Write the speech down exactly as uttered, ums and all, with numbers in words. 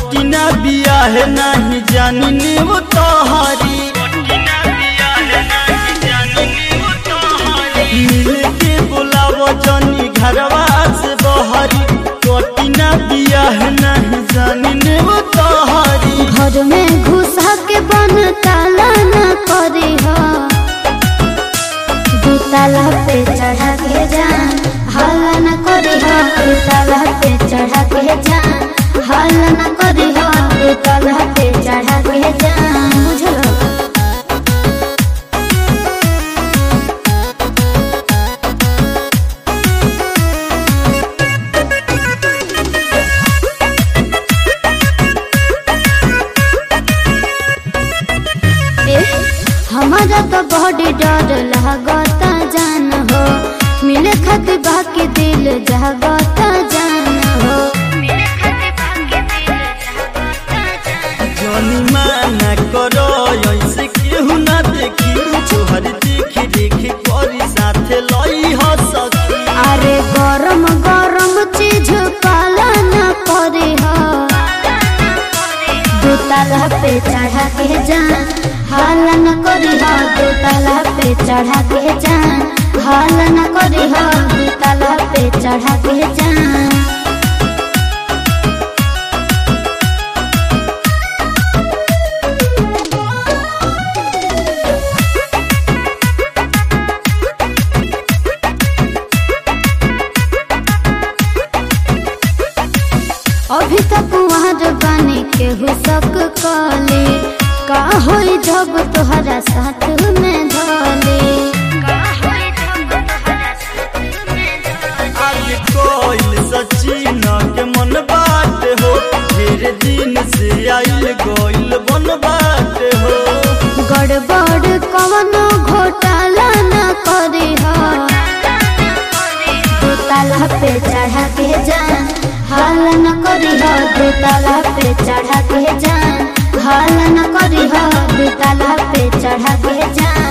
कोटिना बियाह नहीं जानी वो तोहरी मिल के बुलावो जनी घरवा से बहरी कोटिना बियाह नहीं जानी वो तोहरी घर में घुसा के बन ताला न करी हो दू ताला पे चढ़ा के जान हल्ला न करी हो दू ताला पे चढ़ा के जान हल्ला न करी हो दू ताला पे चढ़ा के जान बुझलो। हमारा तो बॉडी डर लगता जान हो मिले खातिर बाकी दिल जगता जान हो जनी माना करो ऐसे केहू ना देखी तोहर देखी देखी करी साथे लई हो सखी। अरे गरम गरम चीज पाला न करी हो दू ताला पे चढ़ा के जान हल्ला न करी हो दू ताला पे चढ़ा के जान हल्ला न करी हो दू ताला पे चढ़ा के जान। अभी तक वहाँ बने के हुसक कले का होई जब तोहरा साथ में धले आज कोइल सचिन के मन बात हो ढेर दिन से आइल गोइल बन बात हो गड़बड़ कवनो घोटाला न करी हो दू ताला पे चढ़ा के जान हल्ला न करी हो दू ताला पे चढ़ा के जान हल्ला न करी हो दू ताला पे चढ़ा के जान।